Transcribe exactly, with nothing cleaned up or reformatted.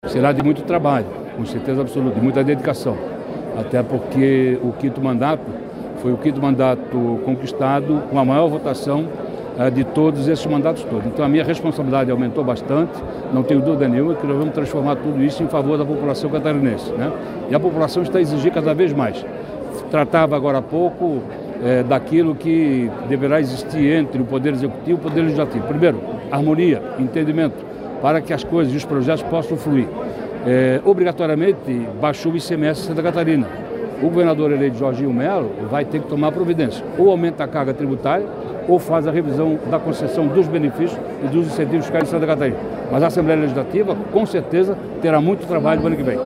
Será de muito trabalho, com certeza absoluta, de muita dedicação. Até porque o quinto mandato foi o quinto mandato conquistado com a maior votação eh, de todos esses mandatos todos. Então a minha responsabilidade aumentou bastante, não tenho dúvida nenhuma que nós vamos transformar tudo isso em favor da população catarinense, né? E a população está a exigir cada vez mais. Tratava agora há pouco eh, daquilo que deverá existir entre o Poder Executivo e o Poder Legislativo. Primeiro, harmonia, entendimento, para que as coisas e os projetos possam fluir. É, obrigatoriamente, baixou o I C M S em Santa Catarina. O governador eleito Jorginho Melo vai ter que tomar providência. Ou aumenta a carga tributária, ou faz a revisão da concessão dos benefícios e dos incentivos fiscais em Santa Catarina. Mas a Assembleia Legislativa, com certeza, terá muito trabalho no ano que vem.